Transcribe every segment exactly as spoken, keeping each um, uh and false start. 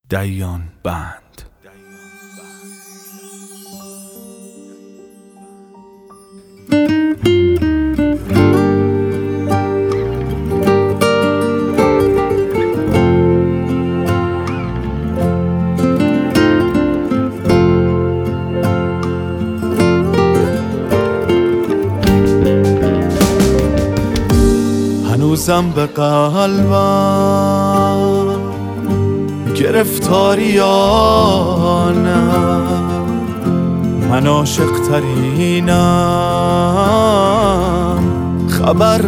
دیان بند. هنوزم به قلبم گرفتاریانم، من عاشق ترینم، خبر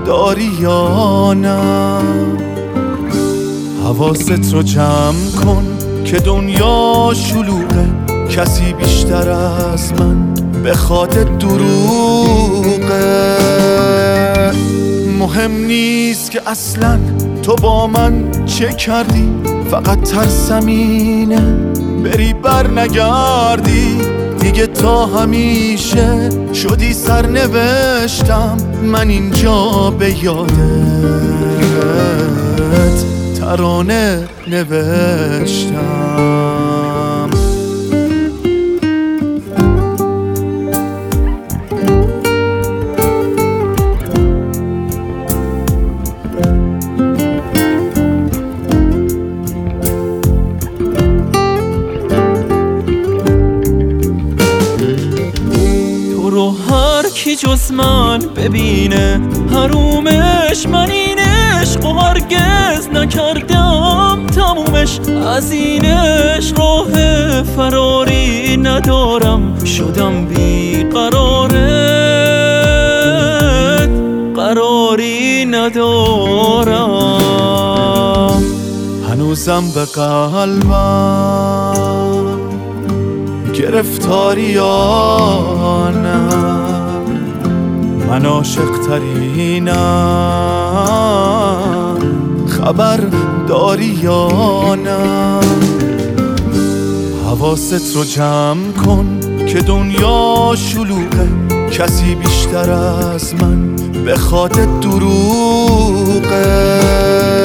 داریانم. حواست رو جمع کن که دنیا شلوغه، کسی بیشتر از من به خاطر دروغه. مهم نیست که اصلا تو با من چه کردی، فقط ترسم اینه بری بر نگردی دیگه. تا همیشه شدی سرنوشتم، من اینجا به یادت ترانه نوشتم. کی جز من ببینه حرومش، من این عشق و هرگز نکردم تمومش. از این عشق راه فراری ندارم، شدم بی قرارت قراری ندارم. هنوزم به قلبم گرفتاریانم، من عاشق ترینم، خبر داریانم. حواست رو جمع کن که دنیا شلوغه، کسی بیشتر از من به خاطر دروغه.